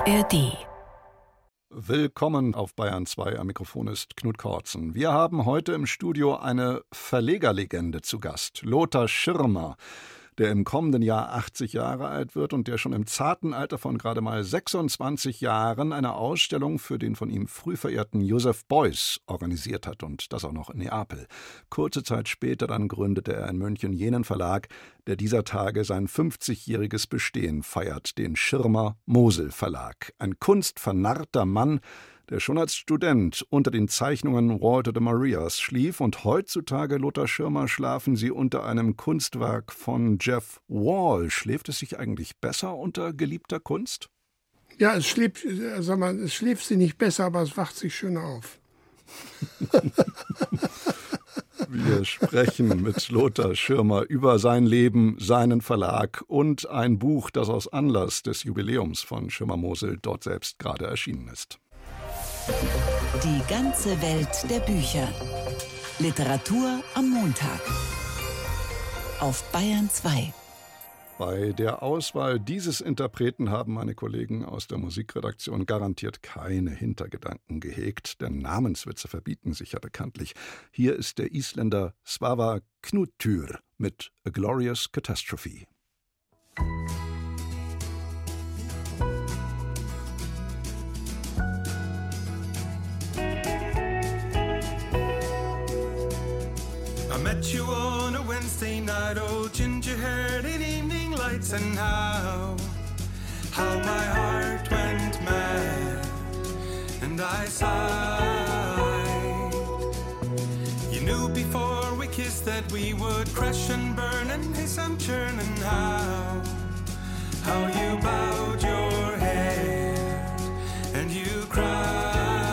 ARD. Willkommen auf Bayern 2, am Mikrofon ist Knut Kortzen. Wir haben heute im Studio eine Verlegerlegende zu Gast, Lothar Schirmer, der im kommenden Jahr 80 Jahre alt wird und der schon im zarten Alter von gerade mal 26 Jahren eine Ausstellung für den von ihm früh verehrten Joseph Beuys organisiert hat, und das auch noch in Neapel. Kurze Zeit später dann gründete er in München jenen Verlag, der dieser Tage sein 50-jähriges Bestehen feiert, den Schirmer-Mosel-Verlag. Ein kunstvernarrter Mann, der schon als Student unter den Zeichnungen Walter de Marias schlief, und heutzutage, Lothar Schirmer, schlafen Sie unter einem Kunstwerk von Jeff Wall. Schläft es sich eigentlich besser unter geliebter Kunst? Ja, es schläft sie nicht besser, aber es wacht sich schöner auf. Wir sprechen mit Lothar Schirmer über sein Leben, seinen Verlag und ein Buch, das aus Anlass des Jubiläums von Schirmer-Mosel dort selbst gerade erschienen ist. Die ganze Welt der Bücher. Literatur am Montag. Auf Bayern 2. Bei der Auswahl dieses Interpreten haben meine Kollegen aus der Musikredaktion garantiert keine Hintergedanken gehegt, denn Namenswitze verbieten sich ja bekanntlich. Hier ist der Isländer Svavar Knútur mit A Glorious Catastrophe. I met you on a Wednesday night, oh ginger-haired in evening lights, and how my heart went mad, and I sighed. You knew before we kissed that we would crash and burn and hiss and churn, and how you bowed your head and you cried.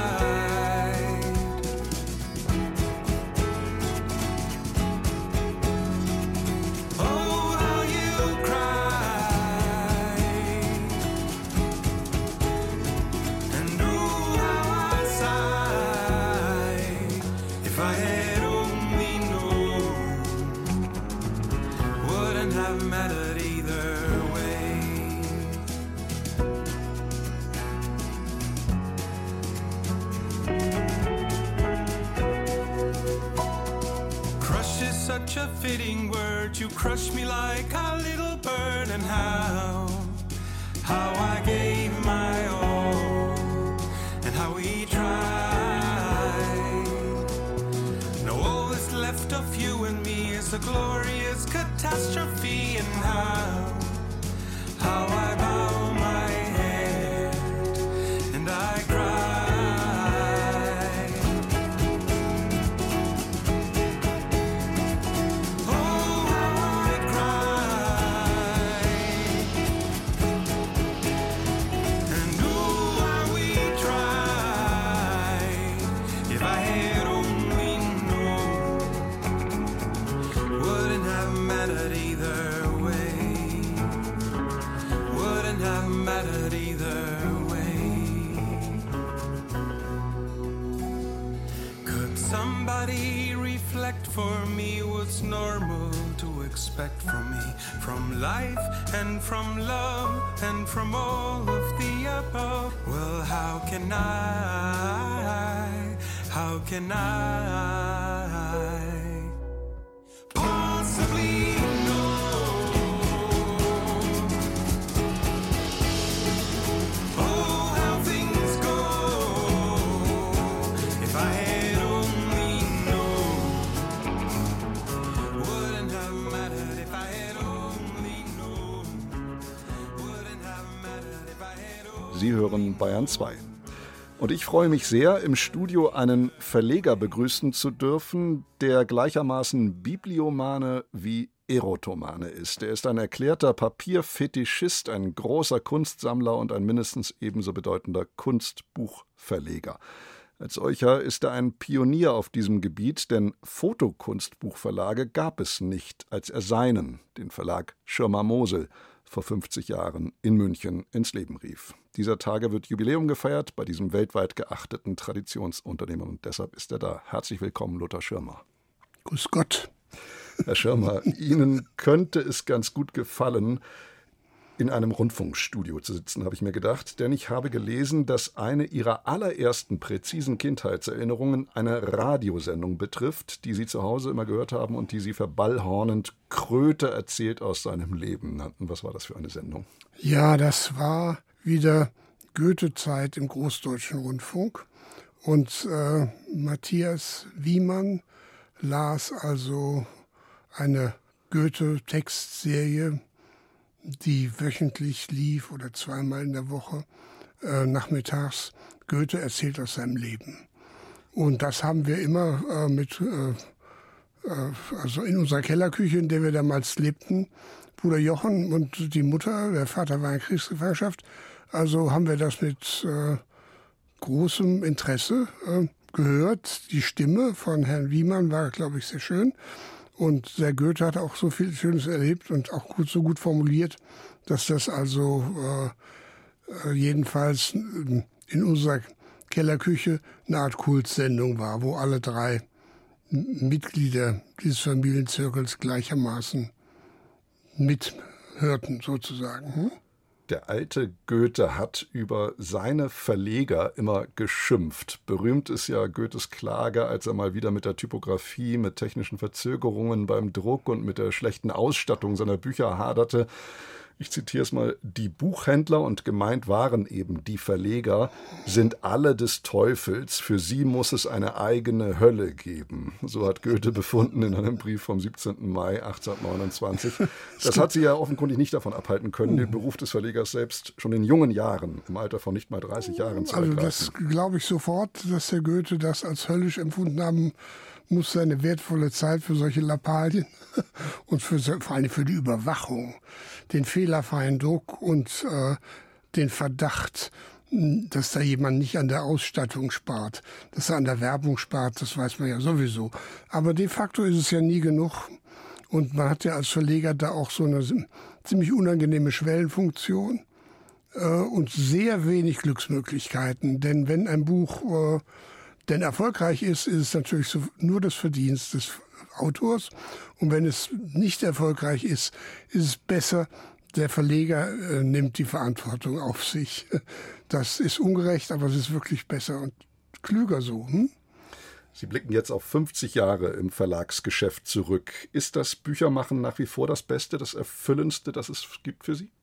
Such a fitting word, you crushed me like a little bird, and how I gave my all, and how we tried. Now all that's left of you and me is a glorious catastrophe, and how I bow my head and I cry. Somebody reflect for me what's normal to expect from me, from life and from love and from all of the above. Well, how can I possibly Sie hören Bayern 2. Und ich freue mich sehr, im Studio einen Verleger begrüßen zu dürfen, der gleichermaßen Bibliomane wie Erotomane ist. Er ist ein erklärter Papierfetischist, ein großer Kunstsammler und ein mindestens ebenso bedeutender Kunstbuchverleger. Als solcher ist er ein Pionier auf diesem Gebiet, denn Fotokunstbuchverlage gab es nicht, als er seinen, den Verlag Schirmer-Mosel, vor 50 Jahren in München ins Leben rief. Dieser Tage wird Jubiläum gefeiert bei diesem weltweit geachteten Traditionsunternehmen, und deshalb ist er da. Herzlich willkommen, Lothar Schirmer. Grüß Gott. Herr Schirmer, Ihnen könnte es ganz gut gefallen, in einem Rundfunkstudio zu sitzen, habe ich mir gedacht, denn ich habe gelesen, dass eine Ihrer allerersten präzisen Kindheitserinnerungen eine Radiosendung betrifft, die Sie zu Hause immer gehört haben und die Sie verballhornend Kröte erzählt aus seinem Leben nannten. Was war das für eine Sendung? Ja, das war wieder Goethe-Zeit im Großdeutschen Rundfunk. Und Matthias Wiemann las also eine Goethe-Textserie, die wöchentlich lief oder zweimal in der Woche nachmittags. Goethe erzählt aus seinem Leben. Und das haben wir immer also in unserer Kellerküche, in der wir damals lebten, Bruder Jochen und die Mutter, der Vater war in Kriegsgefangenschaft, also haben wir das mit großem Interesse gehört. Die Stimme von Herrn Wiemann war, glaube ich, sehr schön. Und der Goethe hat auch so viel Schönes erlebt und auch so gut formuliert, dass das also jedenfalls in unserer Kellerküche eine Art Kultsendung war, wo alle drei Mitglieder dieses Familienzirkels gleichermaßen mithörten, sozusagen. Der alte Goethe hat über seine Verleger immer geschimpft. Berühmt ist ja Goethes Klage, als er mal wieder mit der Typografie, mit technischen Verzögerungen beim Druck und mit der schlechten Ausstattung seiner Bücher haderte. Ich zitiere es mal: Die Buchhändler, und gemeint waren eben die Verleger, sind alle des Teufels. Für sie muss es eine eigene Hölle geben. So hat Goethe befunden in einem Brief vom 17. Mai 1829. Das hat sie ja offenkundig nicht davon abhalten können, den Beruf des Verlegers selbst schon in jungen Jahren, im Alter von nicht mal 30 Jahren zu ergreifen. Also das glaube ich sofort, dass der Goethe das als höllisch empfunden haben muss, seine wertvolle Zeit für solche Lappalien und vor allem für die Überwachung, den fehlerfreien Druck und den Verdacht, dass da jemand nicht an der Ausstattung spart, dass er an der Werbung spart, das weiß man ja sowieso. Aber de facto ist es ja nie genug. Und man hat ja als Verleger da auch so eine ziemlich unangenehme Schwellenfunktion und sehr wenig Glücksmöglichkeiten. Denn wenn ein Buch denn erfolgreich ist es natürlich nur das Verdienst des Autors. Und wenn es nicht erfolgreich ist, ist es besser, der Verleger nimmt die Verantwortung auf sich. Das ist ungerecht, aber es ist wirklich besser und klüger so. Sie blicken jetzt auf 50 Jahre im Verlagsgeschäft zurück. Ist das Büchermachen nach wie vor das Beste, das Erfüllendste, das es gibt für Sie?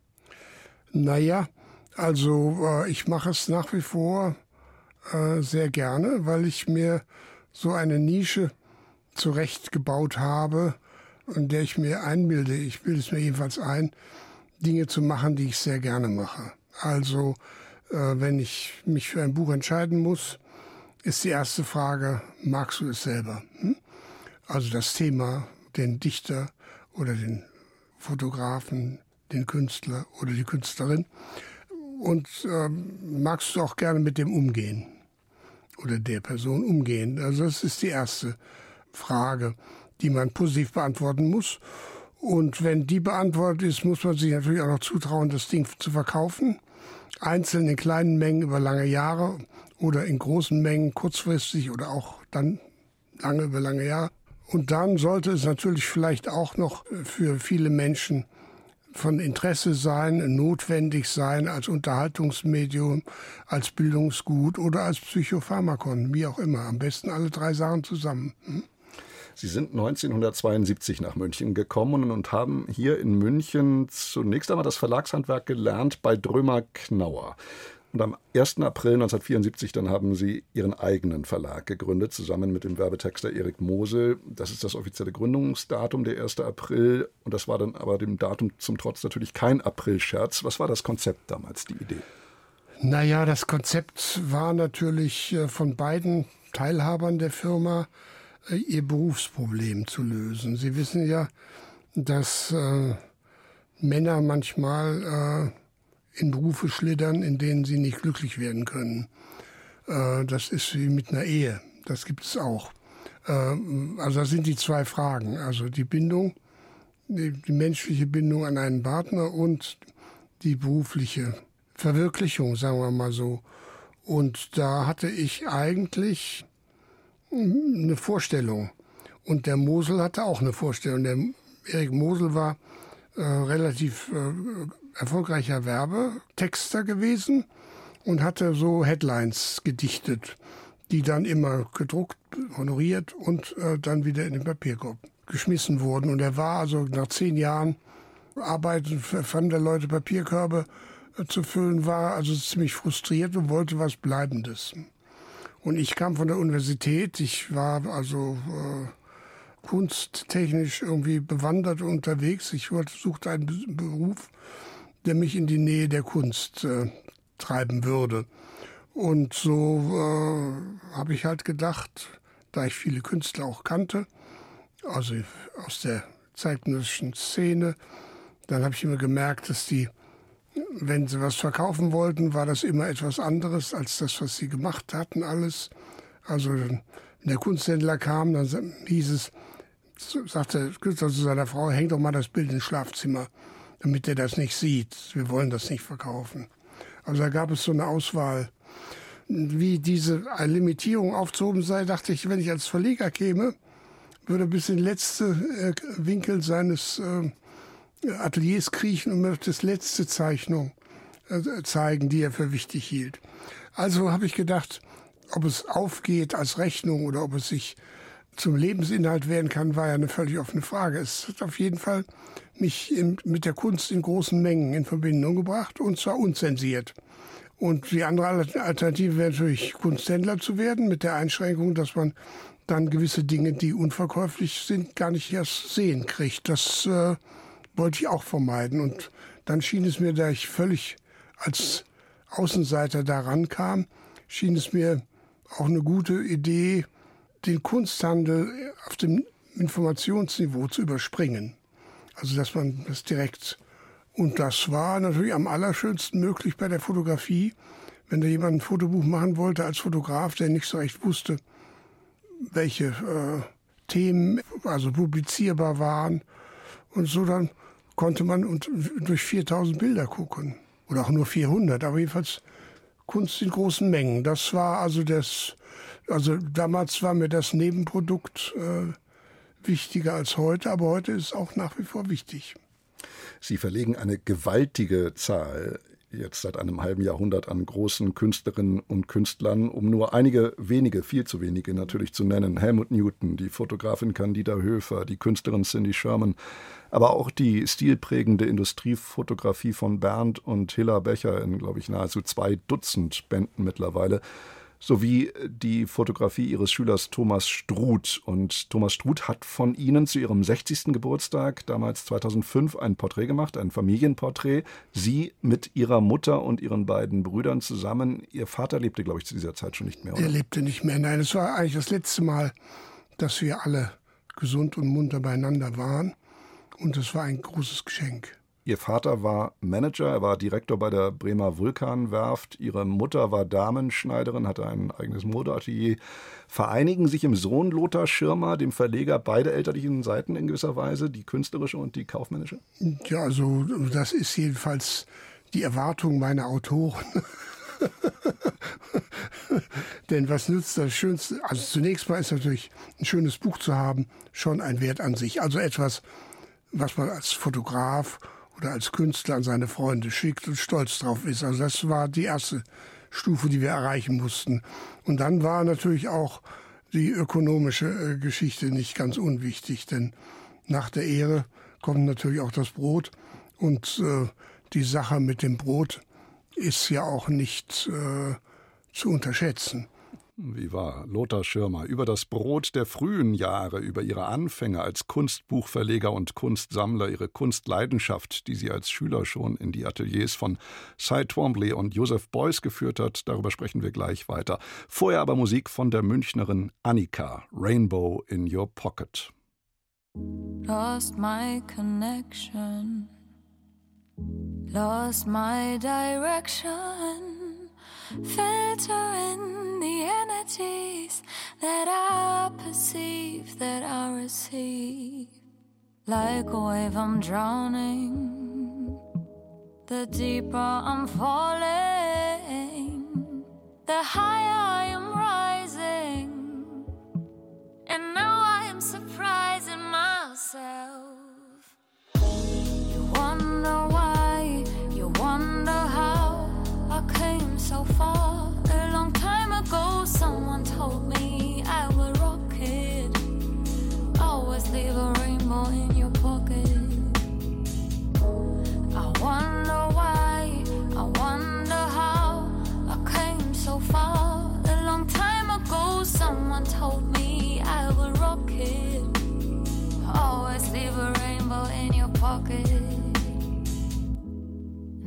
Naja, also ich mache es nach wie vor sehr gerne, weil ich mir so eine Nische zurechtgebaut habe, in der ich mir einbilde, ich bilde es mir jedenfalls ein, Dinge zu machen, die ich sehr gerne mache. Also wenn ich mich für ein Buch entscheiden muss, ist die erste Frage: Magst du es selber? Also das Thema, den Dichter oder den Fotografen, den Künstler oder die Künstlerin. Und magst du auch gerne mit dem umgehen oder der Person umgehen? Also das ist die erste Frage, die man positiv beantworten muss. Und wenn die beantwortet ist, muss man sich natürlich auch noch zutrauen, das Ding zu verkaufen. Einzeln in kleinen Mengen über lange Jahre oder in großen Mengen kurzfristig oder auch dann lange über lange Jahre. Und dann sollte es natürlich vielleicht auch noch für viele Menschen von Interesse sein, notwendig sein als Unterhaltungsmedium, als Bildungsgut oder als Psychopharmakon, wie auch immer. Am besten alle drei Sachen zusammen. Sie sind 1972 nach München gekommen und haben hier in München zunächst einmal das Verlagshandwerk gelernt bei Drömer Knauer. Und am 1. April 1974 dann haben Sie Ihren eigenen Verlag gegründet, zusammen mit dem Werbetexter Erik Mosel. Das ist das offizielle Gründungsdatum, der 1. April. Und das war dann aber dem Datum zum Trotz natürlich kein Aprilscherz. Was war das Konzept damals, die Idee? Naja, das Konzept war natürlich von beiden Teilhabern der Firma, ihr Berufsproblem zu lösen. Sie wissen ja, dass Männer manchmal in Berufe schlittern, in denen sie nicht glücklich werden können. Das ist wie mit einer Ehe. Das gibt es auch. Also das sind die zwei Fragen. Also die Bindung, die menschliche Bindung an einen Partner und die berufliche Verwirklichung, sagen wir mal so. Und da hatte ich eigentlich eine Vorstellung. Und der Mosel hatte auch eine Vorstellung. Der Erik Mosel war relativ erfolgreicher Werbetexter gewesen und hatte so Headlines gedichtet, die dann immer gedruckt, honoriert und dann wieder in den Papierkorb geschmissen wurden. Und er war also nach 10 Jahren Arbeit für fremde Leute Papierkörbe zu füllen, war also ziemlich frustriert und wollte was Bleibendes. Und ich kam von der Universität, ich war also kunsttechnisch irgendwie bewandert unterwegs. Ich suchte einen Beruf, der mich in die Nähe der Kunst treiben würde. Und so habe ich halt gedacht, da ich viele Künstler auch kannte, also aus der zeitgenössischen Szene, dann habe ich immer gemerkt, dass die, wenn sie was verkaufen wollten, war das immer etwas anderes als das, was sie gemacht hatten, alles. Also wenn der Kunsthändler kam, dann hieß es, sagte der Künstler zu seiner Frau, häng doch mal das Bild ins Schlafzimmer, damit der das nicht sieht. Wir wollen das nicht verkaufen. Also da gab es so eine Auswahl. Wie diese Limitierung aufzuhoben sei, dachte ich, wenn ich als Verleger käme, würde bis in den letzten Winkel seines Ateliers kriechen und mir das letzte Zeichnung zeigen, die er für wichtig hielt. Also habe ich gedacht, ob es aufgeht als Rechnung oder ob es sich zum Lebensinhalt werden kann, war ja eine völlig offene Frage. Es hat auf jeden Fall mich mit der Kunst in großen Mengen in Verbindung gebracht und zwar unzensiert. Und die andere Alternative wäre natürlich, Kunsthändler zu werden, mit der Einschränkung, dass man dann gewisse Dinge, die unverkäuflich sind, gar nicht erst sehen kriegt. Das wollte ich auch vermeiden. Und dann schien es mir, da ich völlig als Außenseiter da rankam, schien es mir auch eine gute Idee, den Kunsthandel auf dem Informationsniveau zu überspringen. Also dass man das direkt, und das war natürlich am allerschönsten möglich bei der Fotografie, wenn da jemand ein Fotobuch machen wollte als Fotograf, der nicht so recht wusste, welche Themen also publizierbar waren. Und so dann konnte man durch 4000 Bilder gucken. Oder auch nur 400, aber jedenfalls Kunst in großen Mengen. Das war also damals war mir das Nebenprodukt wichtiger als heute, aber heute ist es auch nach wie vor wichtig. Sie verlegen eine gewaltige Zahl jetzt seit einem halben Jahrhundert an großen Künstlerinnen und Künstlern, um nur einige wenige, viel zu wenige natürlich zu nennen. Helmut Newton, die Fotografin Candida Höfer, die Künstlerin Cindy Sherman, aber auch die stilprägende Industriefotografie von Bernd und Hilla Becher in, glaube ich, nahezu 2 Dutzend Bänden mittlerweile, sowie die Fotografie ihres Schülers Thomas Struth. Und Thomas Struth hat von Ihnen zu Ihrem 60. Geburtstag, damals 2005, ein Porträt gemacht, ein Familienporträt. Sie mit Ihrer Mutter und Ihren beiden Brüdern zusammen. Ihr Vater lebte, glaube ich, zu dieser Zeit schon nicht mehr, oder? Er lebte nicht mehr, nein. Es war eigentlich das letzte Mal, dass wir alle gesund und munter beieinander waren. Und es war ein großes Geschenk. Ihr Vater war Manager, er war Direktor bei der Bremer Vulkanwerft. Ihre Mutter war Damenschneiderin, hatte ein eigenes Modeatelier. Vereinigen sich im Sohn Lothar Schirmer, dem Verleger, beide elterlichen Seiten in gewisser Weise, die künstlerische und die kaufmännische? Ja, also das ist jedenfalls die Erwartung meiner Autoren. Denn was nützt das Schönste? Also zunächst mal ist natürlich ein schönes Buch zu haben schon ein Wert an sich. Also etwas, was man als Fotograf oder als Künstler an seine Freunde schickt und stolz drauf ist. Also das war die erste Stufe, die wir erreichen mussten. Und dann war natürlich auch die ökonomische Geschichte nicht ganz unwichtig, denn nach der Ehre kommt natürlich auch das Brot. Und die Sache mit dem Brot ist ja auch nicht zu unterschätzen. Wie war Lothar Schirmer über das Brot der frühen Jahre, über ihre Anfänge als Kunstbuchverleger und Kunstsammler, ihre Kunstleidenschaft, die sie als Schüler schon in die Ateliers von Cy Twombly und Joseph Beuys geführt hat, darüber sprechen wir gleich weiter. Vorher aber Musik von der Münchnerin Annika, Rainbow in Your Pocket. Lost my connection, lost my direction, filtering the energies that I perceive, that I receive. Like a wave I'm drowning, the deeper I'm falling, the higher I am rising, and now I am surprising myself. You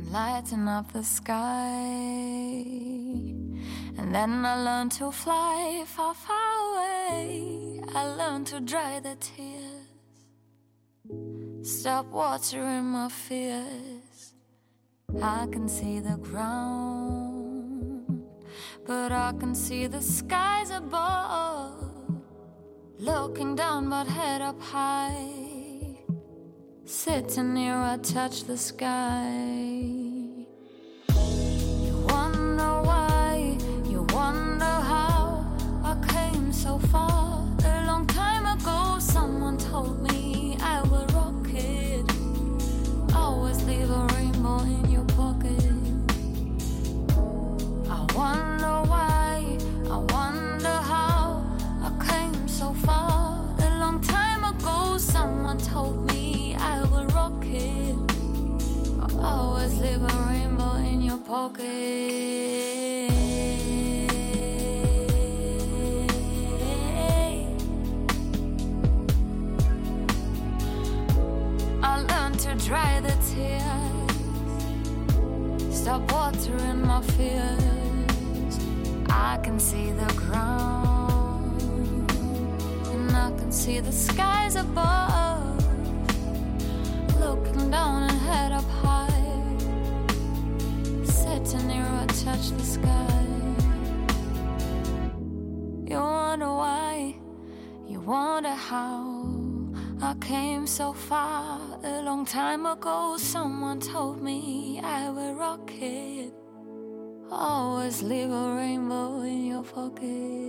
lighting up the sky. And then I learned to fly far, far away. I learned to dry the tears, stop watering my fears. I can see the ground, but I can see the skies above. Looking down but head up high, sitting here I touch the sky. You wonder why, you wonder how I came so far. A long time ago someone told me I will rock it. Always leave a rainbow in your pocket. I wonder why, I wonder how I came so far. A long time ago someone told me I will rock it. Always leave a rainbow in your pocket. I learned to dry the tears, stop watering my fears. I can see the ground, and I can see the skies above. Looking down and head up high, sitting here I touch the sky. You wonder why, you wonder how I came so far. A long time ago someone told me I will rock it. Always leave a rainbow in your pocket.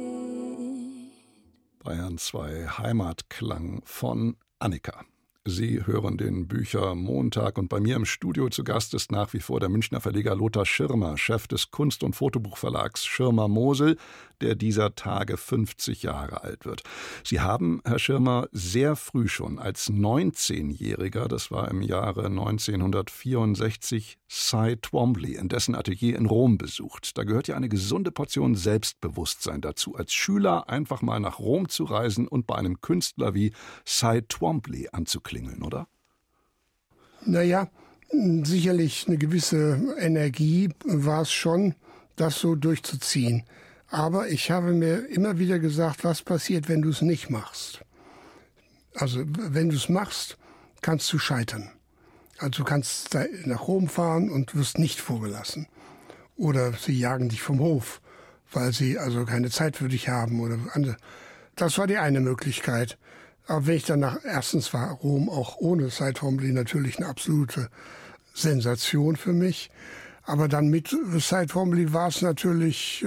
Bayern 2 Heimatklang von Annika. Sie hören den Büchermontag und bei mir im Studio zu Gast ist nach wie vor der Münchner Verleger Lothar Schirmer, Chef des Kunst- und Fotobuchverlags Schirmer Mosel, der dieser Tage 50 Jahre alt wird. Sie haben, Herr Schirmer, sehr früh schon als 19-Jähriger, das war im Jahre 1964, Cy Twombly in dessen Atelier in Rom besucht. Da gehört ja eine gesunde Portion Selbstbewusstsein dazu, als Schüler einfach mal nach Rom zu reisen und bei einem Künstler wie Cy Twombly anzuklingeln, oder? Naja, sicherlich eine gewisse Energie war es schon, das so durchzuziehen. Aber ich habe mir immer wieder gesagt, was passiert, wenn du es nicht machst. Also wenn du es machst, kannst du scheitern. Also du kannst nach Rom fahren und wirst nicht vorgelassen. Oder sie jagen dich vom Hof, weil sie also keine Zeit für dich haben. Oder andere. Das war die eine Möglichkeit. Aber wenn ich dann erstens war Rom auch ohne Cy Twombly natürlich eine absolute Sensation für mich. Aber dann mit Cy Twombly war es natürlich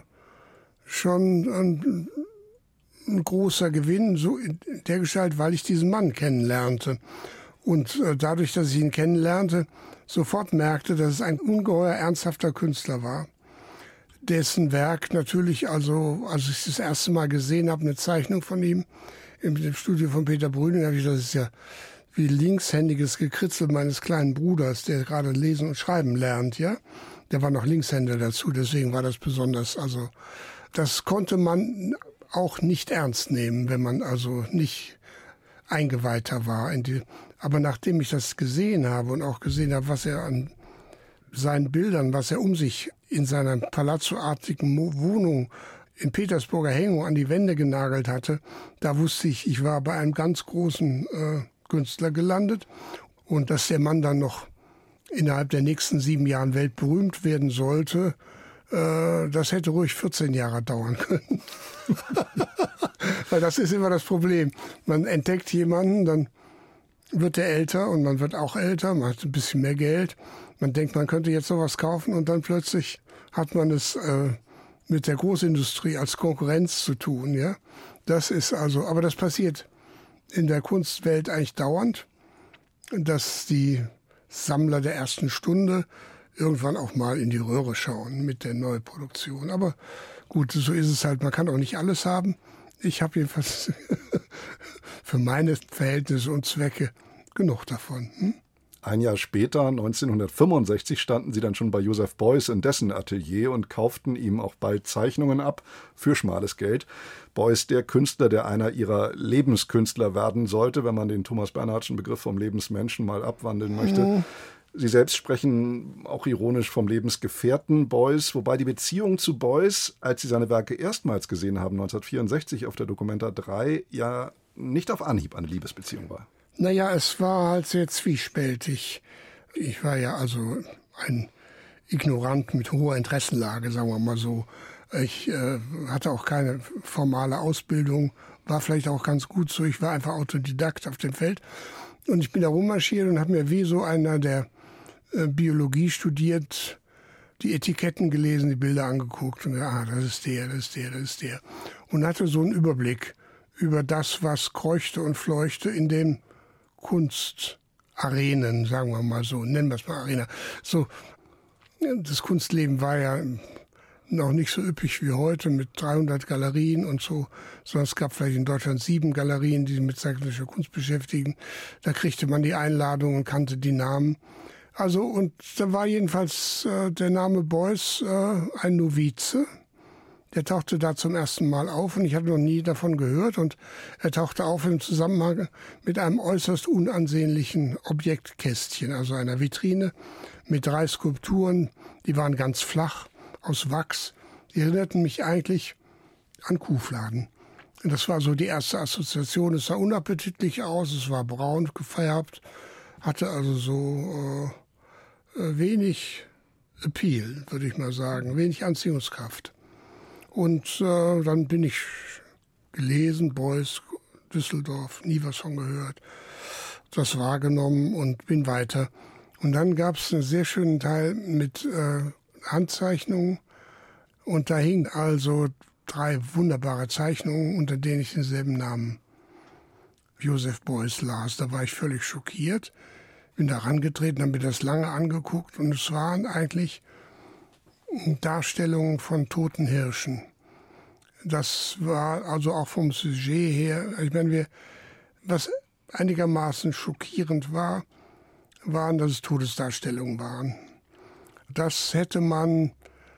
schon ein großer Gewinn, so in der Gestalt, weil ich diesen Mann kennenlernte. Und dadurch, dass ich ihn kennenlernte, sofort merkte, dass es ein ungeheuer ernsthafter Künstler war, dessen Werk natürlich, also als ich das erste Mal gesehen habe, eine Zeichnung von ihm im Studio von Peter Brüning, habe ich gedacht, das ist ja wie linkshändiges Gekritzel meines kleinen Bruders, der gerade lesen und schreiben lernt, ja. Der war noch Linkshänder dazu, deswegen war das besonders, also das konnte man auch nicht ernst nehmen, wenn man also nicht Eingeweihter war. Aber nachdem ich das gesehen habe und auch gesehen habe, was er an seinen Bildern, was er um sich in seiner palazzoartigen Wohnung in Petersburger Hängung an die Wände genagelt hatte, da wusste ich war bei einem ganz großen Künstler gelandet. Und dass der Mann dann noch innerhalb der nächsten 7 Jahren weltberühmt werden sollte, das hätte ruhig 14 Jahre dauern können. Weil das ist immer das Problem. Man entdeckt jemanden, dann wird er älter und man wird auch älter, man hat ein bisschen mehr Geld. Man denkt, man könnte jetzt sowas kaufen und dann plötzlich hat man es mit der Großindustrie als Konkurrenz zu tun. Ja? Das ist also, aber das passiert in der Kunstwelt eigentlich dauernd, dass die Sammler der ersten Stunde irgendwann auch mal in die Röhre schauen mit der Neuproduktion. Aber gut, so ist es halt. Man kann auch nicht alles haben. Ich habe jedenfalls für meine Verhältnisse und Zwecke genug davon. Ein Jahr später, 1965, standen Sie dann schon bei Joseph Beuys in dessen Atelier und kauften ihm auch bald Zeichnungen ab für schmales Geld. Beuys, der Künstler, der einer Ihrer Lebenskünstler werden sollte, wenn man den Thomas Bernhardschen Begriff vom Lebensmenschen mal abwandeln möchte. Sie selbst sprechen auch ironisch vom Lebensgefährten Beuys, wobei die Beziehung zu Beuys, als Sie seine Werke erstmals gesehen haben, 1964 auf der Documenta 3, ja nicht auf Anhieb eine Liebesbeziehung war. Naja, es war halt sehr zwiespältig. Ich war ja also ein Ignorant mit hoher Interessenlage, sagen wir mal so. Ich hatte auch keine formale Ausbildung, war vielleicht auch ganz gut so. Ich war einfach Autodidakt auf dem Feld. Und ich bin da rummarschiert und habe mir wie so einer, der Biologie studiert, die Etiketten gelesen, die Bilder angeguckt und gesagt, das ist der, das ist der, das ist der. Und hatte so einen Überblick über das, was kreuchte und fleuchte in den Kunstarenen, sagen wir mal so, nennen wir es mal Arena. So, das Kunstleben war ja noch nicht so üppig wie heute mit 300 Galerien und so, sondern es gab vielleicht in Deutschland 7 Galerien, die sich mit zeitgenössischer Kunst beschäftigen. Da kriegte man die Einladung und kannte die Namen. Also, und da war jedenfalls der Name Beuys ein Novize. Der tauchte da zum ersten Mal auf und ich hatte noch nie davon gehört. Und er tauchte auf im Zusammenhang mit einem äußerst unansehnlichen Objektkästchen, also einer Vitrine mit 3 Skulpturen. Die waren ganz flach, aus Wachs. Die erinnerten mich eigentlich an Kuhfladen. Und das war so die erste Assoziation. Es sah unappetitlich aus, es war braun gefärbt, hatte also so wenig Appeal, würde ich mal sagen, wenig Anziehungskraft. Und dann bin ich gelesen, Beuys, Düsseldorf, nie was von gehört, das wahrgenommen und bin weiter. Und dann gab es einen sehr schönen Teil mit Handzeichnungen und da hingen also 3 wunderbare Zeichnungen, unter denen ich denselben Namen Joseph Beuys las. Da war ich völlig schockiert, bin da rangetreten, habe mir das lange angeguckt und es waren eigentlich Darstellungen von toten Hirschen. Das war also auch vom Sujet her, ich meine, was einigermaßen schockierend war, waren, dass es Todesdarstellungen waren. Das hätte man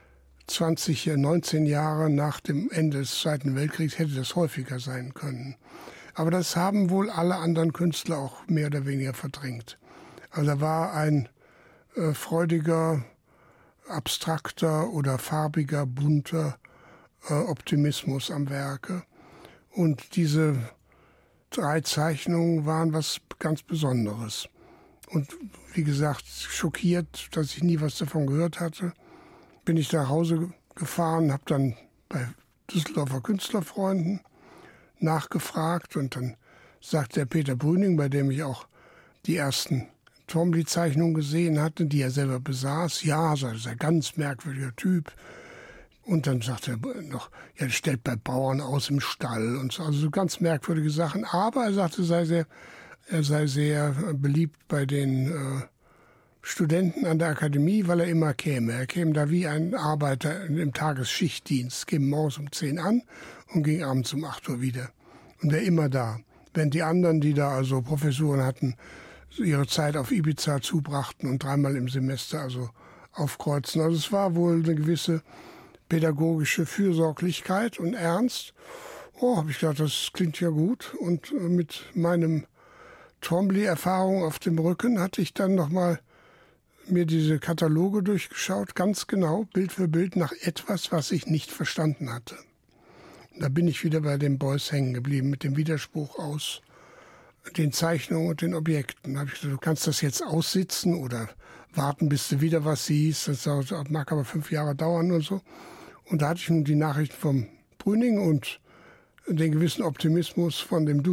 19 Jahre nach dem Ende des Zweiten Weltkriegs hätte das häufiger sein können. Aber das haben wohl alle anderen Künstler auch mehr oder weniger verdrängt. Also da war ein freudiger, abstrakter oder farbiger, bunter Optimismus am Werke. Und diese 3 Zeichnungen waren was ganz Besonderes. Und wie gesagt, schockiert, dass ich nie was davon gehört hatte, bin ich nach Hause gefahren, habe dann bei Düsseldorfer Künstlerfreunden nachgefragt und dann sagte der Peter Brüning, bei dem ich auch die ersten Twombly-Zeichnungen gesehen hatte, die er selber besaß, ja, das ist ein ganz merkwürdiger Typ. Und dann sagte er noch, ja, der stellt bei Bauern aus im Stall und so, also so ganz merkwürdige Sachen. Aber er sagte, er sei sehr beliebt bei den Studenten an der Akademie, weil er immer käme. Er käme da wie ein Arbeiter im Tagesschichtdienst, käme morgens um 10 an und ging abends um 8 Uhr wieder. Und er immer da. Während die anderen, die da also Professuren hatten, ihre Zeit auf Ibiza zubrachten und 3-mal im Semester also aufkreuzen. Also es war wohl eine gewisse pädagogische Fürsorglichkeit und Ernst. Oh, habe ich gedacht, das klingt ja gut. Und mit meinem Twombly-Erfahrung auf dem Rücken hatte ich dann nochmal mir diese Kataloge durchgeschaut, ganz genau, Bild für Bild, nach etwas, was ich nicht verstanden hatte. Da bin ich wieder bei dem Beuys hängen geblieben, mit dem Widerspruch aus den Zeichnungen und den Objekten. Da habe ich gesagt, du kannst das jetzt aussitzen oder warten, bis du wieder was siehst. Das mag aber 5 Jahre dauern und so. Und da hatte ich nun die Nachrichten vom Brüning und den gewissen Optimismus von dem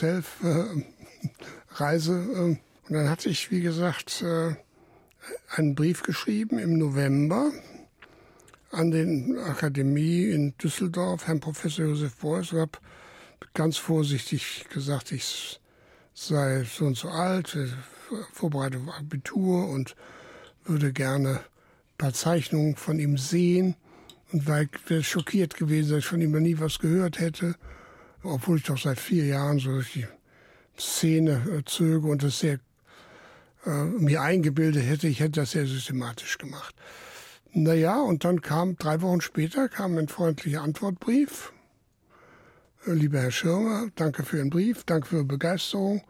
Do-it-yourself-Reise. Und dann hatte ich, wie gesagt, einen Brief geschrieben im November an den Akademie in Düsseldorf, Herrn Professor Joseph Beuys, und habe ganz vorsichtig gesagt, ich sei so und so alt, Vorbereitung auf Abitur und würde gerne ein paar Zeichnungen von ihm sehen. Und war schockiert gewesen, dass ich von ihm noch nie was gehört hätte, obwohl ich doch seit 4 Jahren so durch die Szene zöge und das sehr mir eingebildet hätte, ich hätte das sehr systematisch gemacht. Naja, und dann kam 3 Wochen später ein freundlicher Antwortbrief. Lieber Herr Schirmer, danke für Ihren Brief, danke für Ihre Begeisterung.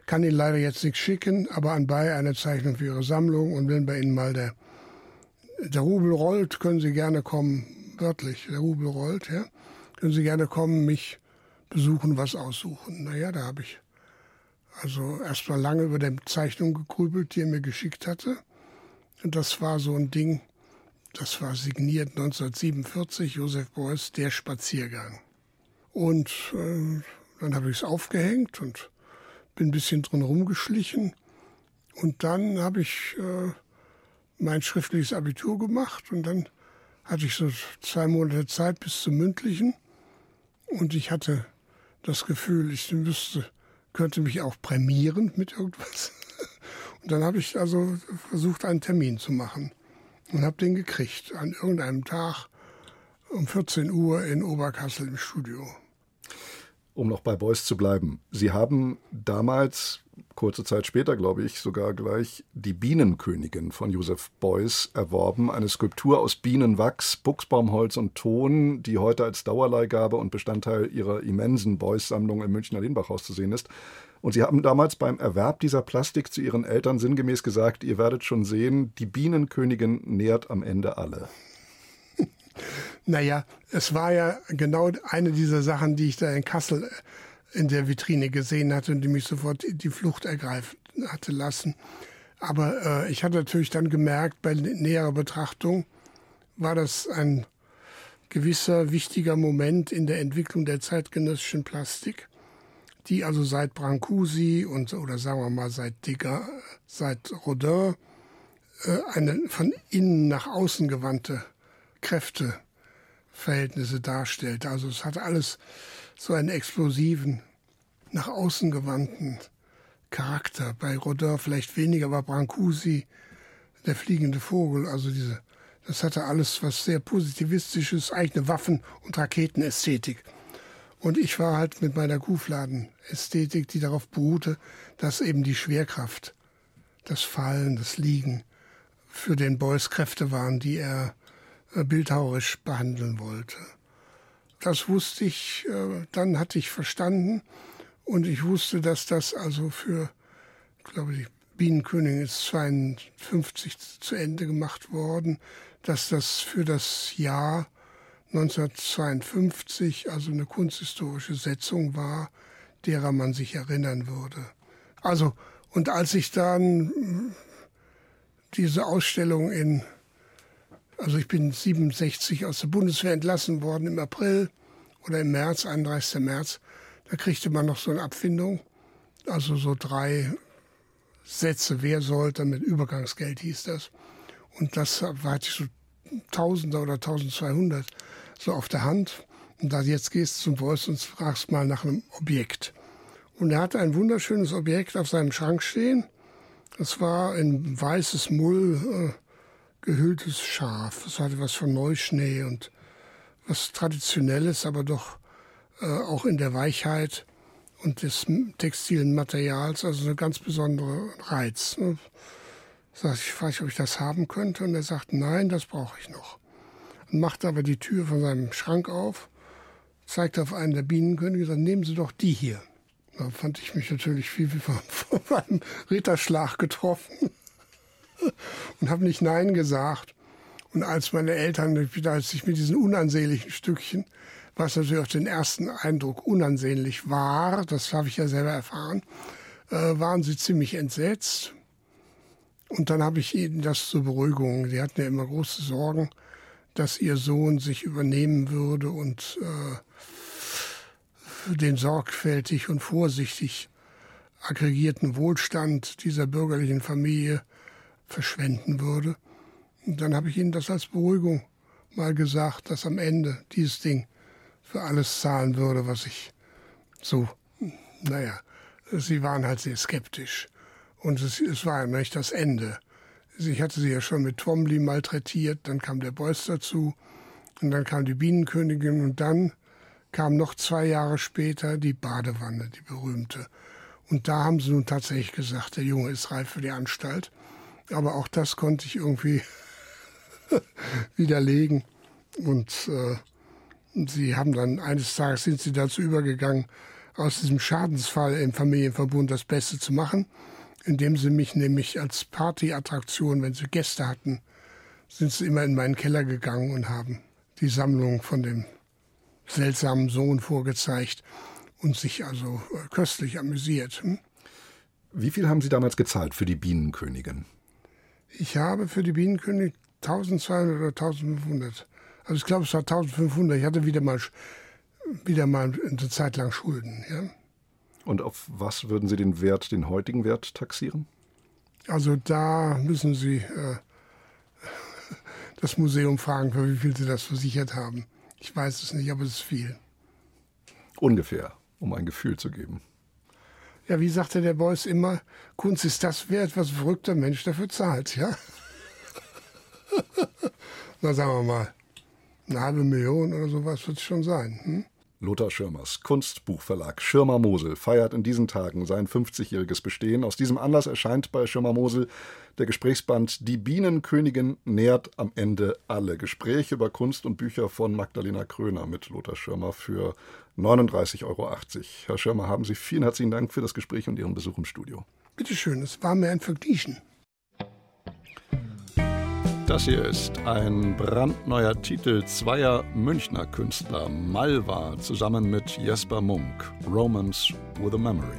kann Ihnen leider jetzt nichts schicken, aber anbei eine Zeichnung für Ihre Sammlung. Und wenn bei Ihnen mal der Rubel rollt, können Sie gerne kommen, wörtlich, der Rubel rollt, ja, können Sie gerne kommen, mich besuchen, was aussuchen. Naja, da habe ich also erst mal lange über die Zeichnung gegrübelt, die er mir geschickt hatte. Und das war so ein Ding, das war signiert 1947, Joseph Beuys, Der Spaziergang. Und dann habe ich es aufgehängt und bin ein bisschen drin rumgeschlichen. Und dann habe ich mein schriftliches Abitur gemacht. Und dann hatte ich so 2 Monate Zeit bis zum Mündlichen. Und ich hatte das Gefühl, ich könnte mich auch prämieren mit irgendwas. Und dann habe ich also versucht, einen Termin zu machen. Und habe den gekriegt an irgendeinem Tag um 14 Uhr in Oberkassel im Studio. Um noch bei Beuys zu bleiben. Sie haben damals, kurze Zeit später, glaube ich, sogar gleich die Bienenkönigin von Joseph Beuys erworben. Eine Skulptur aus Bienenwachs, Buchsbaumholz und Ton, die heute als Dauerleihgabe und Bestandteil Ihrer immensen Beuys-Sammlung im Münchner Lehnbachhaus zu sehen ist. Und Sie haben damals beim Erwerb dieser Plastik zu Ihren Eltern sinngemäß gesagt, ihr werdet schon sehen, die Bienenkönigin nährt am Ende alle. Naja, es war ja genau eine dieser Sachen, die ich da in Kassel in der Vitrine gesehen hatte und die mich sofort die Flucht ergreifen hatte lassen. Aber ich hatte natürlich dann gemerkt, bei näherer Betrachtung war das ein gewisser wichtiger Moment in der Entwicklung der zeitgenössischen Plastik, die also seit Brancusi oder sagen wir mal seit Degas, seit Rodin eine von innen nach außen gewandte Kräfteverhältnisse darstellt. Also es hat alles so einen explosiven, nach außen gewandten Charakter. Bei Rodin vielleicht weniger, aber Brancusi, der fliegende Vogel, also das hatte alles was sehr Positivistisches, eigene Waffen- und Raketenästhetik. Und ich war halt mit meiner Kuhfladenästhetik, die darauf beruhte, dass eben die Schwerkraft, das Fallen, das Liegen für den Beuys Kräfte waren, die er bildhauerisch behandeln wollte. Das wusste ich, dann hatte ich verstanden und ich wusste, dass das also für, ich glaube, die Bienenkönigin ist 52 zu Ende gemacht worden, dass das für das Jahr 1952 also eine kunsthistorische Setzung war, derer man sich erinnern würde. Also, und als ich dann diese Ausstellung also ich bin 67 aus der Bundeswehr entlassen worden im April oder im März, 31. März, da kriegte man noch so eine Abfindung, also so 3 Sätze Wehrsoldaten mit Übergangsgeld hieß das. Und das hatte ich so Tausender oder 1200 so auf der Hand. Und da jetzt gehst du zum Beuys und fragst mal nach einem Objekt. Und er hatte ein wunderschönes Objekt auf seinem Schrank stehen. Das war in weißes Mull gehülltes Schaf. Es hatte was von Neuschnee und was Traditionelles, aber doch auch in der Weichheit und des textilen Materials, also eine ganz besondere Reiz. Ich fragte, ob ich das haben könnte und er sagte, nein, das brauche ich noch. Und machte aber die Tür von seinem Schrank auf, zeigte auf einen der Bienenkönige und sagte, nehmen Sie doch die hier. Da fand ich mich natürlich wie von einem Ritterschlag getroffen und habe nicht Nein gesagt. Und als meine Eltern, als ich mit diesen unansehnlichen Stückchen, was natürlich auf den ersten Eindruck unansehnlich war, das habe ich ja selber erfahren, waren sie ziemlich entsetzt. Und dann habe ich ihnen das zur Beruhigung, die hatten ja immer große Sorgen, dass ihr Sohn sich übernehmen würde und den sorgfältig und vorsichtig aggregierten Wohlstand dieser bürgerlichen Familie verschwenden würde. Und dann habe ich ihnen das als Beruhigung mal gesagt, dass am Ende dieses Ding für alles zahlen würde, was ich so, sie waren halt sehr skeptisch. Und es war ja nicht das Ende. Ich hatte sie ja schon mit Twombly malträtiert, dann kam der Beuys dazu und dann kam die Bienenkönigin und dann kam noch 2 Jahre später die Badewanne, die berühmte. Und da haben sie nun tatsächlich gesagt, der Junge ist reif für die Anstalt. Aber auch das konnte ich irgendwie widerlegen. Und sie haben dann, eines Tages sind sie dazu übergegangen, aus diesem Schadensfall im Familienverbund das Beste zu machen, indem sie mich nämlich als Partyattraktion, wenn sie Gäste hatten, sind sie immer in meinen Keller gegangen und haben die Sammlung von dem seltsamen Sohn vorgezeigt und sich also köstlich amüsiert. Wie viel haben Sie damals gezahlt für die Bienenkönigin? Ich habe für die Bienenkönigin 1200 oder 1500. Also ich glaube, es war 1500. Ich hatte wieder mal eine Zeit lang Schulden. Ja. Und auf was würden Sie den heutigen Wert taxieren? Also da müssen Sie das Museum fragen, für wie viel Sie das versichert haben. Ich weiß es nicht, aber es ist viel. Ungefähr, um ein Gefühl zu geben. Ja, wie sagte der Beuys immer, Kunst ist das wert, was ein verrückter Mensch dafür zahlt, ja? Na, sagen wir mal, 500.000 oder sowas wird es schon sein. Lothar Schirmers Kunstbuchverlag Schirmer-Mosel feiert in diesen Tagen sein 50-jähriges Bestehen. Aus diesem Anlass erscheint bei Schirmer-Mosel der Gesprächsband Die Bienenkönigin nährt am Ende alle. Gespräche über Kunst und Bücher von Magdalena Kröner mit Lothar Schirmer für 39,80 €. Herr Schirmer, haben Sie vielen herzlichen Dank für das Gespräch und Ihren Besuch im Studio. Bitte schön, es war mir ein Vergnügen. Das hier ist ein brandneuer Titel zweier Münchner Künstler, Malva zusammen mit Jesper Munk, Romance with a Memory.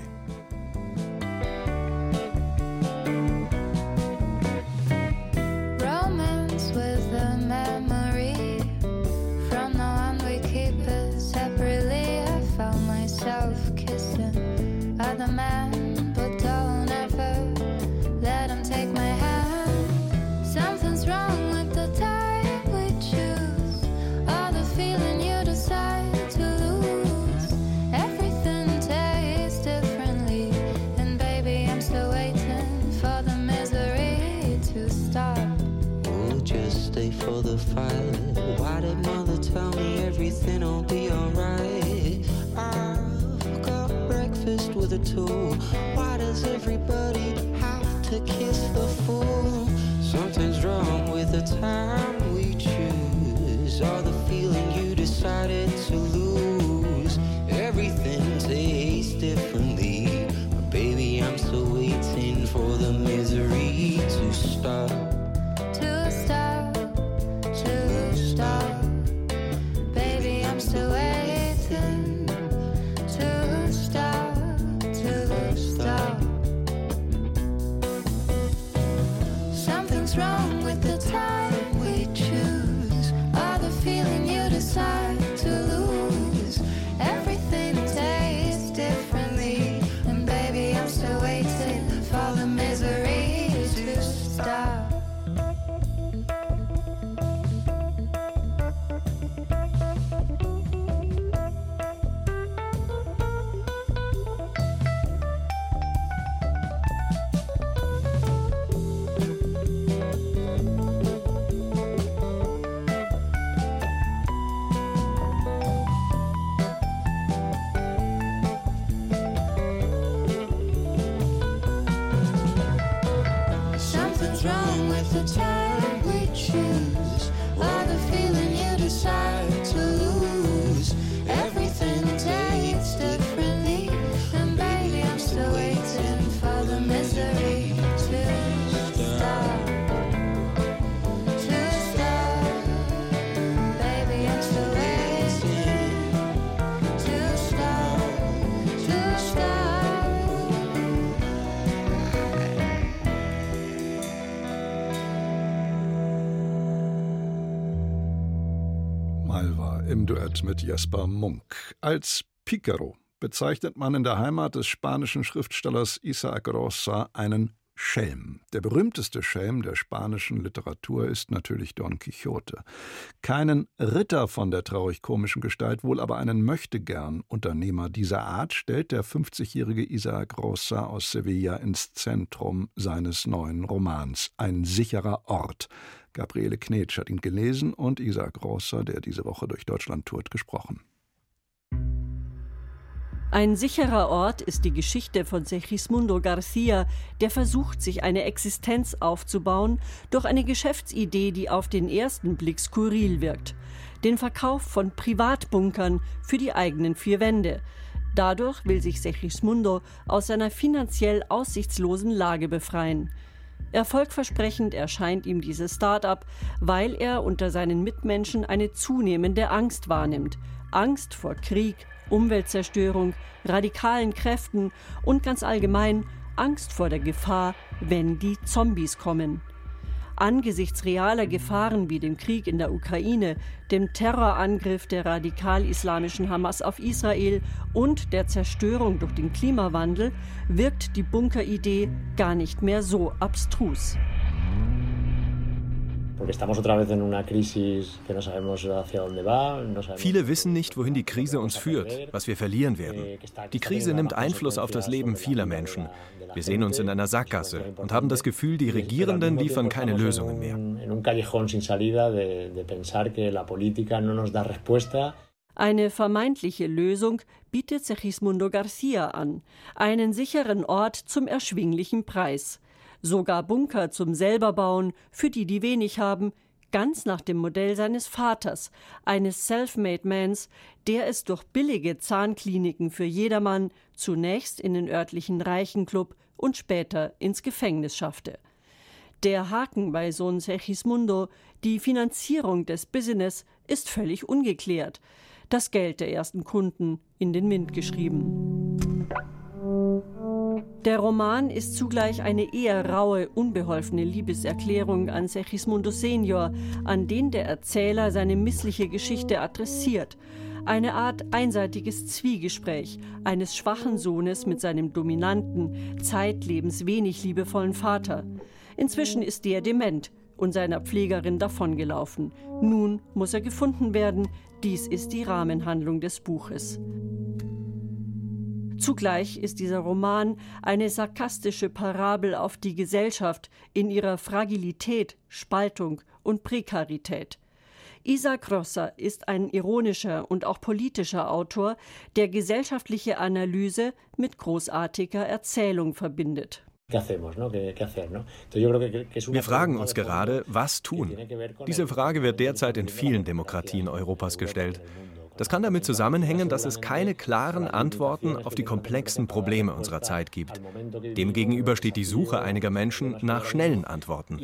Romance with a memory. From now on we keep it separately. I found myself kissing other men, but don't ever let them take my hand. Something's wrong with the time we choose, or the feeling you decide to lose. Everything tastes differently, and baby, I'm still waiting for the misery to stop. Oh, just stay for the fight. Why did mother tell me everything will be alright? I've got breakfast with a tool. Why does everybody have to kiss the fool? Something's wrong with the time we choose, or the feeling you decided to lose. Everything tastes differently, but baby, I'm still waiting for the misery to stop. To stop, to stop. Baby, I'm still waiting. To stop, to stop. Something's wrong with the time we choose, or the feeling you decide to lose. Everything tastes differently, and baby, I'm still waiting for the misery to stop. Something's wrong with the time we choose, or the feeling you decide to lose. Everything tastes differently, and baby, I'm still waiting for the misery to stop. To stop. Baby, I'm still waiting. To stop. To stop. Malva im Duett mit Jesper Munk. Als Pícaro bezeichnet man in der Heimat des spanischen Schriftstellers Isaac Rosa einen Schelm. Der berühmteste Schelm der spanischen Literatur ist natürlich Don Quixote. Keinen Ritter von der traurig-komischen Gestalt, wohl aber einen Möchtegern-Unternehmer dieser Art stellt der 50-jährige Isaac Rosa aus Sevilla ins Zentrum seines neuen Romans. Ein sicherer Ort. Gabriele Knetsch hat ihn gelesen und Isaac Rosa, der diese Woche durch Deutschland tourt, gesprochen. Ein sicherer Ort ist die Geschichte von Segismundo García, der versucht, sich eine Existenz aufzubauen durch eine Geschäftsidee, die auf den ersten Blick skurril wirkt. Den Verkauf von Privatbunkern für die eigenen vier Wände. Dadurch will sich Segismundo aus seiner finanziell aussichtslosen Lage befreien. Erfolgversprechend erscheint ihm dieses Start-up, weil er unter seinen Mitmenschen eine zunehmende Angst wahrnimmt. Angst vor Krieg, Umweltzerstörung, radikalen Kräften und ganz allgemein Angst vor der Gefahr, wenn die Zombies kommen. Angesichts realer Gefahren wie dem Krieg in der Ukraine, dem Terrorangriff der radikal-islamischen Hamas auf Israel und der Zerstörung durch den Klimawandel wirkt die Bunkeridee gar nicht mehr so abstrus. Viele wissen nicht, wohin die Krise uns führt, was wir verlieren werden. Die Krise nimmt Einfluss auf das Leben vieler Menschen. Wir sehen uns in einer Sackgasse und haben das Gefühl, die Regierenden liefern keine Lösungen mehr. Eine vermeintliche Lösung bietet Segismundo García an, einen sicheren Ort zum erschwinglichen Preis. Sogar Bunker zum Selberbauen, für die wenig haben, ganz nach dem Modell seines Vaters, eines Self-Made-Mans, der es durch billige Zahnkliniken für jedermann zunächst in den örtlichen Reichenclub und später ins Gefängnis schaffte. Der Haken bei Sohn Segismundo, die Finanzierung des Business, ist völlig ungeklärt. Das Geld der ersten Kunden in den Wind geschrieben. Der Roman ist zugleich eine eher raue, unbeholfene Liebeserklärung an Segismundo Senior, an den der Erzähler seine missliche Geschichte adressiert. Eine Art einseitiges Zwiegespräch eines schwachen Sohnes mit seinem dominanten, zeitlebens wenig liebevollen Vater. Inzwischen ist der dement und seiner Pflegerin davongelaufen. Nun muss er gefunden werden. Dies ist die Rahmenhandlung des Buches. Zugleich ist dieser Roman eine sarkastische Parabel auf die Gesellschaft in ihrer Fragilität, Spaltung und Prekarität. Isaac Rosa ist ein ironischer und auch politischer Autor, der gesellschaftliche Analyse mit großartiger Erzählung verbindet. Wir fragen uns gerade, was tun? Diese Frage wird derzeit in vielen Demokratien Europas gestellt. Das kann damit zusammenhängen, dass es keine klaren Antworten auf die komplexen Probleme unserer Zeit gibt. Demgegenüber steht die Suche einiger Menschen nach schnellen Antworten.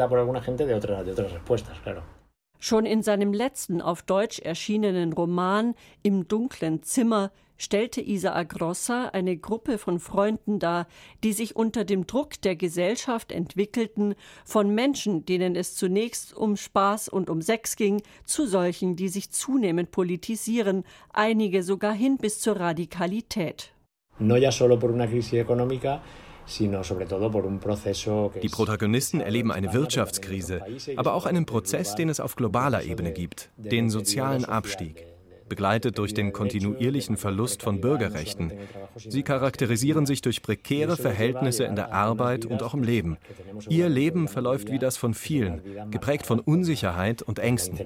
Schon in seinem letzten auf Deutsch erschienenen Roman »Im dunklen Zimmer« stellte Isaac Rosa eine Gruppe von Freunden dar, die sich unter dem Druck der Gesellschaft entwickelten, von Menschen, denen es zunächst um Spaß und um Sex ging, zu solchen, die sich zunehmend politisieren, einige sogar hin bis zur Radikalität. Die Protagonisten erleben eine Wirtschaftskrise, aber auch einen Prozess, den es auf globaler Ebene gibt, den sozialen Abstieg, begleitet durch den kontinuierlichen Verlust von Bürgerrechten. Sie charakterisieren sich durch prekäre Verhältnisse in der Arbeit und auch im Leben. Ihr Leben verläuft wie das von vielen, geprägt von Unsicherheit und Ängsten.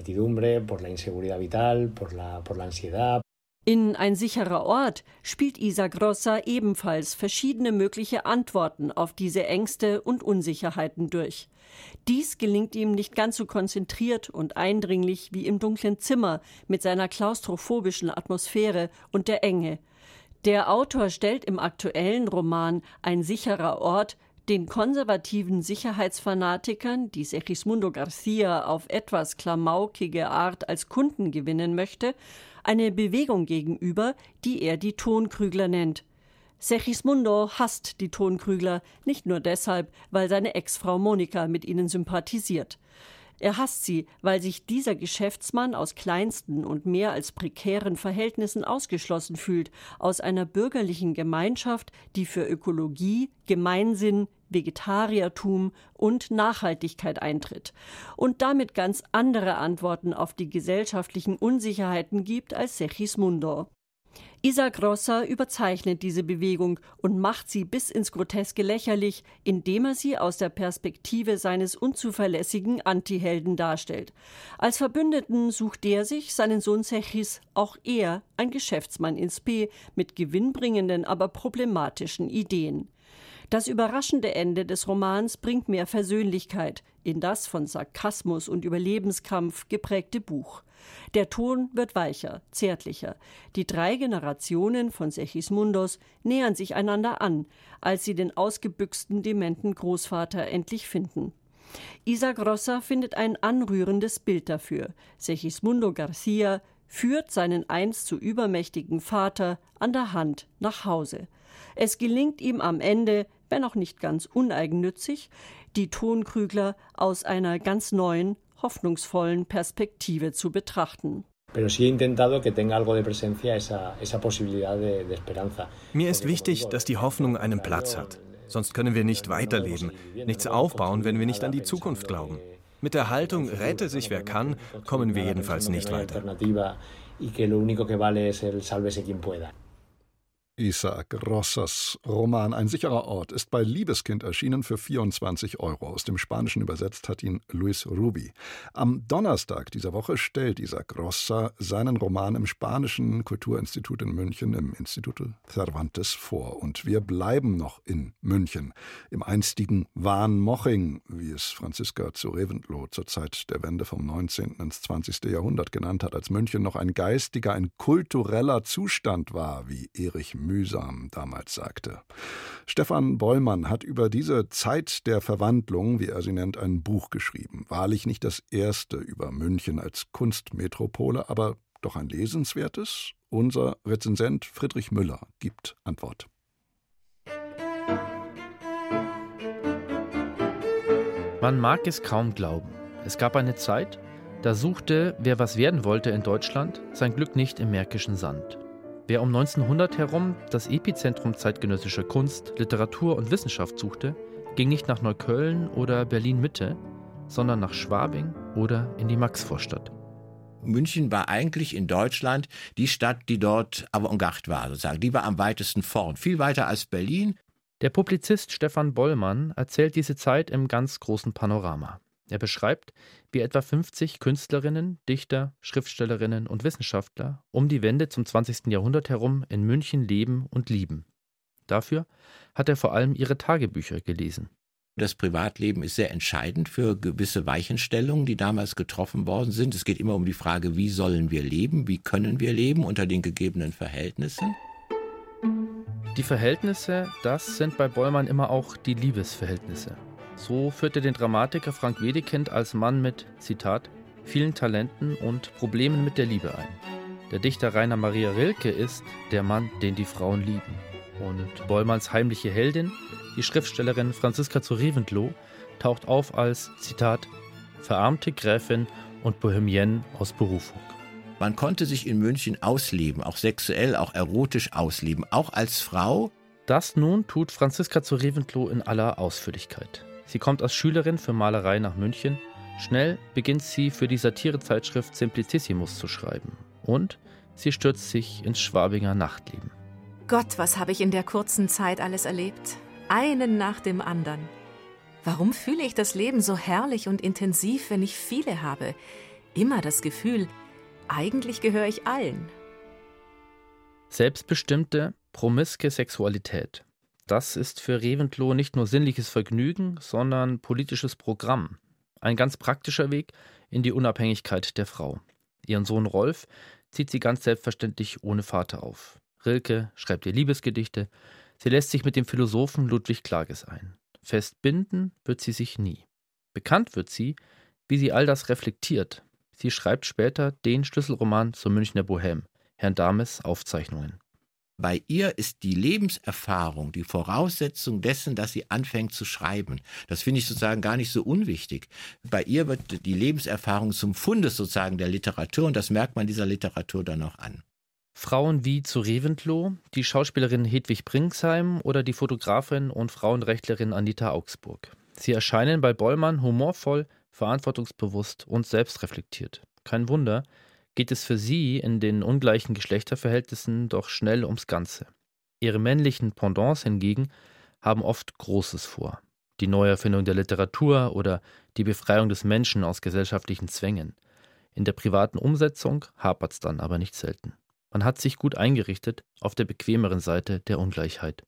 In Ein sicherer Ort spielt Isaac Rosa ebenfalls verschiedene mögliche Antworten auf diese Ängste und Unsicherheiten durch. Dies gelingt ihm nicht ganz so konzentriert und eindringlich wie im dunklen Zimmer mit seiner klaustrophobischen Atmosphäre und der Enge. Der Autor stellt im aktuellen Roman Ein sicherer Ort den konservativen Sicherheitsfanatikern, die Segismundo García auf etwas klamaukige Art als Kunden gewinnen möchte, eine Bewegung gegenüber, die er die Tonkrügler nennt. Segismundo hasst die Tonkrügler, nicht nur deshalb, weil seine Ex-Frau Monika mit ihnen sympathisiert. Er hasst sie, weil sich dieser Geschäftsmann aus kleinsten und mehr als prekären Verhältnissen ausgeschlossen fühlt, aus einer bürgerlichen Gemeinschaft, die für Ökologie, Gemeinsinn, Vegetariertum und Nachhaltigkeit eintritt und damit ganz andere Antworten auf die gesellschaftlichen Unsicherheiten gibt als Segismundo. Isaac Rosa überzeichnet diese Bewegung und macht sie bis ins Groteske lächerlich, indem er sie aus der Perspektive seines unzuverlässigen Antihelden darstellt. Als Verbündeten sucht der sich seinen Sohn Segis, auch er ein Geschäftsmann in Spe mit gewinnbringenden, aber problematischen Ideen. Das überraschende Ende des Romans bringt mehr Versöhnlichkeit in das von Sarkasmus und Überlebenskampf geprägte Buch. Der Ton wird weicher, zärtlicher. Die 3 Generationen von Segismundos nähern sich einander an, als sie den ausgebüxten, dementen Großvater endlich finden. Isaac Rosa findet ein anrührendes Bild dafür. Segismundo García führt seinen einst so übermächtigen Vater an der Hand nach Hause. Es gelingt ihm am Ende, wenn auch nicht ganz uneigennützig, die Tonkrügler aus einer ganz neuen, hoffnungsvollen Perspektive zu betrachten. Mir ist wichtig, dass die Hoffnung einen Platz hat. Sonst können wir nicht weiterleben, nichts aufbauen, wenn wir nicht an die Zukunft glauben. Mit der Haltung „Rette sich wer kann“, kommen wir jedenfalls nicht weiter. Isaac Rosas Roman Ein sicherer Ort ist bei Liebeskind erschienen für 24 €. Aus dem Spanischen übersetzt hat ihn Luis Rubi. Am Donnerstag dieser Woche stellt Isaac Rosa seinen Roman im Spanischen Kulturinstitut in München, im Instituto Cervantes, vor. Und wir bleiben noch in München, im einstigen Wahnmoching, wie es Franziska zu Reventlow zur Zeit der Wende vom 19. ins 20. Jahrhundert genannt hat, als München noch ein geistiger, ein kultureller Zustand war, wie Erich Mühsam damals sagte. Stefan Bollmann hat über diese Zeit der Verwandlung, wie er sie nennt, ein Buch geschrieben. Wahrlich nicht das erste über München als Kunstmetropole, aber doch ein lesenswertes. Unser Rezensent Friedrich Müller gibt Antwort. Man mag es kaum glauben. Es gab eine Zeit, da suchte, wer was werden wollte in Deutschland, sein Glück nicht im märkischen Sand. Wer um 1900 herum das Epizentrum zeitgenössischer Kunst, Literatur und Wissenschaft suchte, ging nicht nach Neukölln oder Berlin-Mitte, sondern nach Schwabing oder in die Maxvorstadt. München war eigentlich in Deutschland die Stadt, die dort Avantgarde war, sozusagen. Die war am weitesten vorn, viel weiter als Berlin. Der Publizist Stefan Bollmann erzählt diese Zeit im ganz großen Panorama. Er beschreibt, wie etwa 50 Künstlerinnen, Dichter, Schriftstellerinnen und Wissenschaftler um die Wende zum 20. Jahrhundert herum in München leben und lieben. Dafür hat er vor allem ihre Tagebücher gelesen. Das Privatleben ist sehr entscheidend für gewisse Weichenstellungen, die damals getroffen worden sind. Es geht immer um die Frage, wie sollen wir leben, wie können wir leben unter den gegebenen Verhältnissen. Die Verhältnisse, das sind bei Bollmann immer auch die Liebesverhältnisse. So führte den Dramatiker Frank Wedekind als Mann mit, Zitat, vielen Talenten und Problemen mit der Liebe ein. Der Dichter Rainer Maria Rilke ist der Mann, den die Frauen lieben. Und Bollmanns heimliche Heldin, die Schriftstellerin Franziska zu Reventlow, taucht auf als, Zitat, verarmte Gräfin und Bohemienne aus Berufung. Man konnte sich in München ausleben, auch sexuell, auch erotisch ausleben, auch als Frau. Das nun tut Franziska zu Reventlow in aller Ausführlichkeit. Sie kommt als Schülerin für Malerei nach München. Schnell beginnt sie für die Satirezeitschrift Simplicissimus zu schreiben. Und sie stürzt sich ins Schwabinger Nachtleben. Gott, was habe ich in der kurzen Zeit alles erlebt? Einen nach dem anderen. Warum fühle ich das Leben so herrlich und intensiv, wenn ich viele habe? Immer das Gefühl, eigentlich gehöre ich allen. Selbstbestimmte, promiske Sexualität. Das ist für Reventlow nicht nur sinnliches Vergnügen, sondern politisches Programm. Ein ganz praktischer Weg in die Unabhängigkeit der Frau. Ihren Sohn Rolf zieht sie ganz selbstverständlich ohne Vater auf. Rilke schreibt ihr Liebesgedichte. Sie lässt sich mit dem Philosophen Ludwig Klages ein. Festbinden wird sie sich nie. Bekannt wird sie, wie sie all das reflektiert. Sie schreibt später den Schlüsselroman zur Münchner Bohème, Herrn Dames Aufzeichnungen. Bei ihr ist die Lebenserfahrung die Voraussetzung dessen, dass sie anfängt zu schreiben. Das finde ich sozusagen gar nicht so unwichtig. Bei ihr wird die Lebenserfahrung zum Fundus sozusagen der Literatur und das merkt man dieser Literatur dann auch an. Frauen wie zu Reventlow, die Schauspielerin Hedwig Bringsheim oder die Fotografin und Frauenrechtlerin Anita Augsburg. Sie erscheinen bei Bollmann humorvoll, verantwortungsbewusst und selbstreflektiert. Kein Wunder, geht es für sie in den ungleichen Geschlechterverhältnissen doch schnell ums Ganze. Ihre männlichen Pendants hingegen haben oft Großes vor. Die Neuerfindung der Literatur oder die Befreiung des Menschen aus gesellschaftlichen Zwängen. In der privaten Umsetzung hapert's dann aber nicht selten. Man hat sich gut eingerichtet auf der bequemeren Seite der Ungleichheit.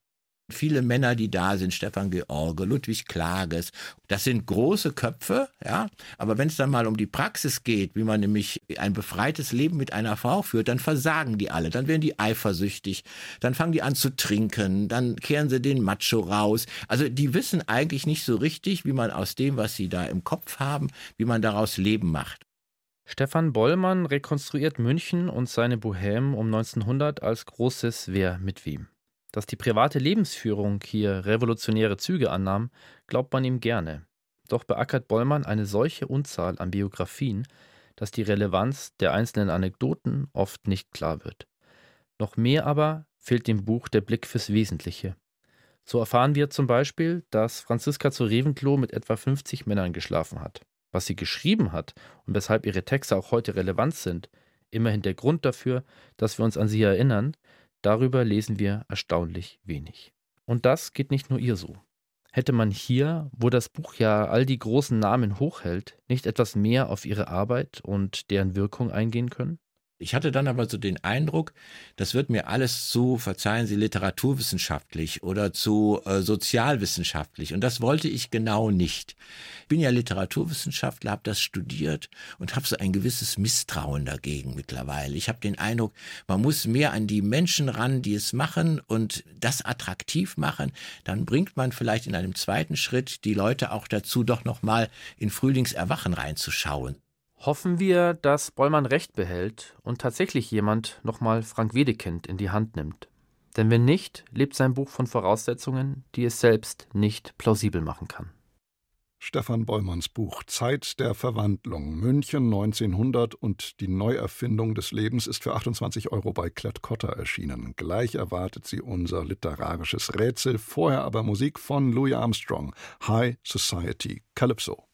Viele Männer, die da sind, Stefan George, Ludwig Klages, das sind große Köpfe, ja. Aber wenn es dann mal um die Praxis geht, wie man nämlich ein befreites Leben mit einer Frau führt, dann versagen die alle, dann werden die eifersüchtig, dann fangen die an zu trinken, dann kehren sie den Macho raus. Also die wissen eigentlich nicht so richtig, wie man aus dem, was sie da im Kopf haben, wie man daraus Leben macht. Stefan Bollmann rekonstruiert München und seine Bohème um 1900 als großes Wer mit wem. Dass die private Lebensführung hier revolutionäre Züge annahm, glaubt man ihm gerne. Doch beackert Bollmann eine solche Unzahl an Biografien, dass die Relevanz der einzelnen Anekdoten oft nicht klar wird. Noch mehr aber fehlt dem Buch der Blick fürs Wesentliche. So erfahren wir zum Beispiel, dass Franziska zu Reventlow mit etwa 50 Männern geschlafen hat. Was sie geschrieben hat und weshalb ihre Texte auch heute relevant sind, immerhin der Grund dafür, dass wir uns an sie erinnern, darüber lesen wir erstaunlich wenig. Und das geht nicht nur ihr so. Hätte man hier, wo das Buch ja all die großen Namen hochhält, nicht etwas mehr auf ihre Arbeit und deren Wirkung eingehen können? Ich hatte dann aber so den Eindruck, das wird mir alles zu, verzeihen Sie, literaturwissenschaftlich oder zu sozialwissenschaftlich. Und das wollte ich genau nicht. Ich bin ja Literaturwissenschaftler, habe das studiert und habe so ein gewisses Misstrauen dagegen mittlerweile. Ich habe den Eindruck, man muss mehr an die Menschen ran, die es machen und das attraktiv machen. Dann bringt man vielleicht in einem zweiten Schritt die Leute auch dazu, doch nochmal in Frühlingserwachen reinzuschauen. Hoffen wir, dass Bollmann recht behält und tatsächlich jemand nochmal Frank Wedekind in die Hand nimmt. Denn wenn nicht, lebt sein Buch von Voraussetzungen, die es selbst nicht plausibel machen kann. Stefan Bollmanns Buch Zeit der Verwandlung, München 1900 und die Neuerfindung des Lebens ist für 28 € bei Klett-Cotta erschienen. Gleich erwartet Sie unser literarisches Rätsel, vorher aber Musik von Louis Armstrong, High Society, Calypso.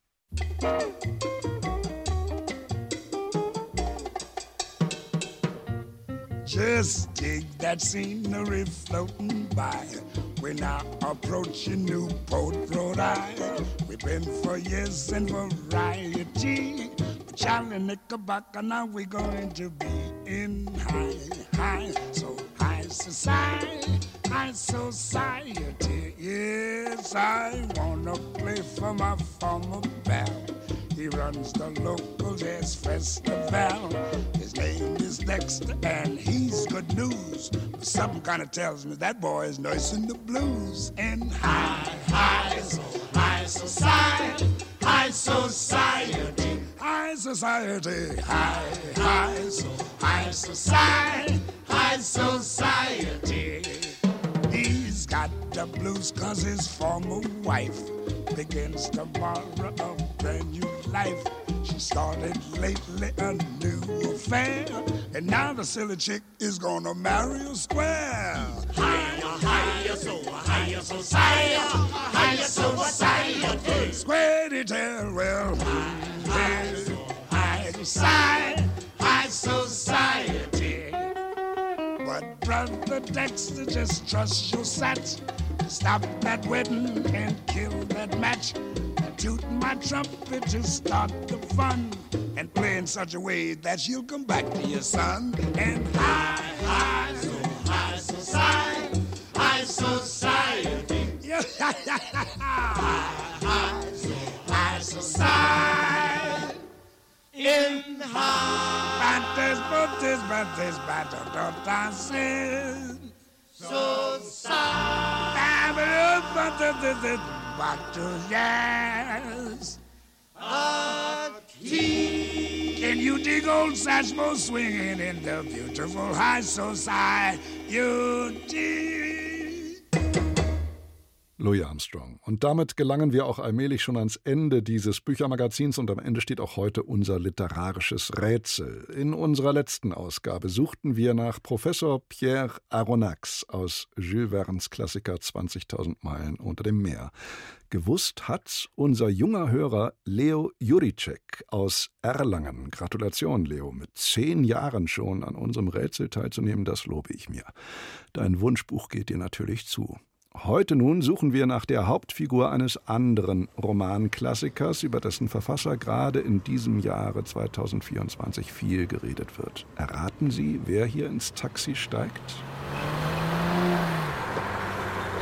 Just dig that scenery floating by. We're now approaching Newport, Rhode Island. We've been for years in variety. Charlie Knickerbocker, now we're going to be in high society, high society. Yes, I wanna play for my former pal. He runs the local jazz festival. His name is Dexter and he's good news. But something kind of tells me that boy is nursing the blues. And high society, high society, high society, high society, high society. He's got the blues 'cause his former wife begins tomorrow a brand new life. She started lately a new affair, and now the silly chick is gonna marry a square. Higher society, higher society. Square tail, well, high society, high society. But brother Dexter, just trust your sat. Stop that wedding and kill that match. Tooting my trumpet to start the fun, and play in such a way that she'll come back to your son. And high society, high society. High society. In high. Bantes, so sad. Yes. Can you dig old Satchmo swinging in the beautiful high society? Louis Armstrong. Und damit gelangen wir auch allmählich schon ans Ende dieses Büchermagazins und am Ende steht auch heute unser literarisches Rätsel. In unserer letzten Ausgabe suchten wir nach Professor Pierre Aronnax aus Jules Verne's Klassiker 20.000 Meilen unter dem Meer. Gewusst hat unser junger Hörer Leo Juricek aus Erlangen. Gratulation, Leo, mit 10 Jahren schon an unserem Rätsel teilzunehmen, das lobe ich mir. Dein Wunschbuch geht dir natürlich zu. Heute nun suchen wir nach der Hauptfigur eines anderen Romanklassikers, über dessen Verfasser gerade in diesem Jahre 2024 viel geredet wird. Erraten Sie, wer hier ins Taxi steigt?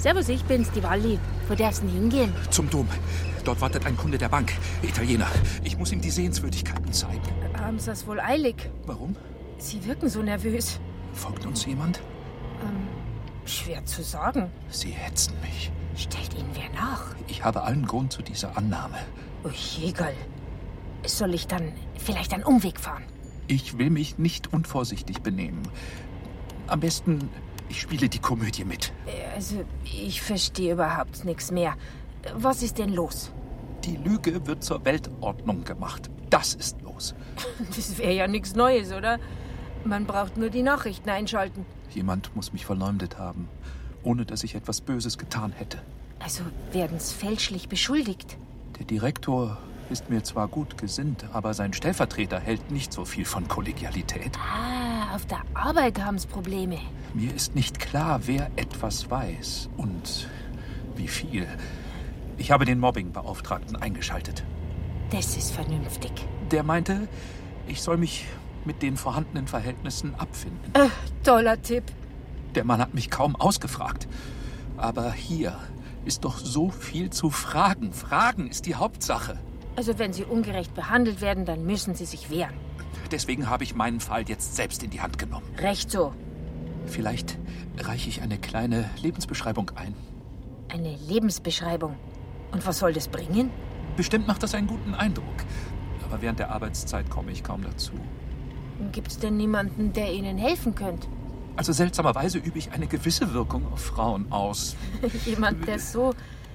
Servus, ich bin's, die Walli. Wo darf's denn hingehen? Zum Dom. Dort wartet ein Kunde der Bank. Italiener. Ich muss ihm die Sehenswürdigkeiten zeigen. Haben Sie das wohl eilig? Warum? Sie wirken so nervös. Folgt uns jemand? Schwer zu sagen. Sie hetzen mich. Stellt Ihnen wer nach? Ich habe allen Grund zu dieser Annahme. Egal. Soll ich dann vielleicht einen Umweg fahren? Ich will mich nicht unvorsichtig benehmen. Am besten, ich spiele die Komödie mit. Also, ich verstehe überhaupt nichts mehr. Was ist denn los? Die Lüge wird zur Weltordnung gemacht. Das ist los. Das wäre ja nichts Neues, oder? Man braucht nur die Nachrichten einschalten. Jemand muss mich verleumdet haben, ohne dass ich etwas Böses getan hätte. Also werden's fälschlich beschuldigt? Der Direktor ist mir zwar gut gesinnt, aber sein Stellvertreter hält nicht so viel von Kollegialität. Auf der Arbeit haben's Probleme. Mir ist nicht klar, wer etwas weiß und wie viel. Ich habe den Mobbingbeauftragten eingeschaltet. Das ist vernünftig. Der meinte, ich soll mich mit den vorhandenen Verhältnissen abfinden. Toller Tipp. Der Mann hat mich kaum ausgefragt. Aber hier ist doch so viel zu fragen. Fragen ist die Hauptsache. Also wenn Sie ungerecht behandelt werden, dann müssen Sie sich wehren. Deswegen habe ich meinen Fall jetzt selbst in die Hand genommen. Recht so. Vielleicht reiche ich eine kleine Lebensbeschreibung ein. Eine Lebensbeschreibung? Und was soll das bringen? Bestimmt macht das einen guten Eindruck. Aber während der Arbeitszeit komme ich kaum dazu. Gibt's denn niemanden, der Ihnen helfen könnte? Also seltsamerweise übe ich eine gewisse Wirkung auf Frauen aus. Jemand, der so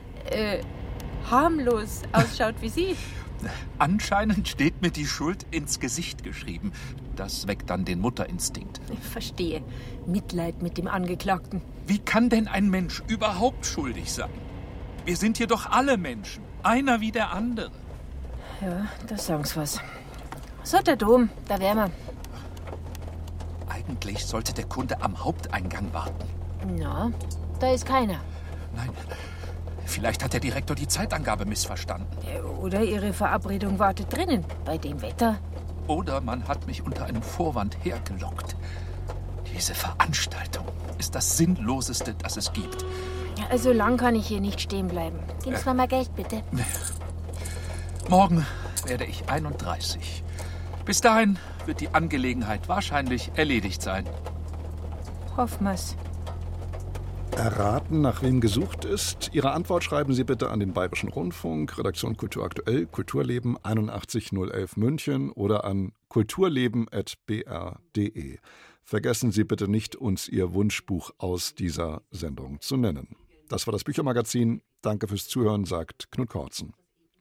harmlos ausschaut wie Sie? Anscheinend steht mir die Schuld ins Gesicht geschrieben. Das weckt dann den Mutterinstinkt. Ich verstehe. Mitleid mit dem Angeklagten. Wie kann denn ein Mensch überhaupt schuldig sein? Wir sind hier doch alle Menschen. Einer wie der andere. Ja, da sagen Sie was. So, der Dom, da wären wir. Eigentlich sollte der Kunde am Haupteingang warten. Na, da ist keiner. Nein, vielleicht hat der Direktor die Zeitangabe missverstanden. Oder Ihre Verabredung wartet drinnen, bei dem Wetter. Oder man hat mich unter einem Vorwand hergelockt. Diese Veranstaltung ist das Sinnloseste, das es gibt. Ja, so lang kann ich hier nicht stehen bleiben. Geben Sie mir mal Geld, bitte. Morgen werde ich 31. Bis dahin wird die Angelegenheit wahrscheinlich erledigt sein. Hoffen wir's. Erraten, nach wem gesucht ist? Ihre Antwort schreiben Sie bitte an den Bayerischen Rundfunk, Redaktion Kultur aktuell, Kulturleben 81011 München oder an kulturleben@br.de. Vergessen Sie bitte nicht, uns Ihr Wunschbuch aus dieser Sendung zu nennen. Das war das Büchermagazin. Danke fürs Zuhören, sagt Knut Kortzen.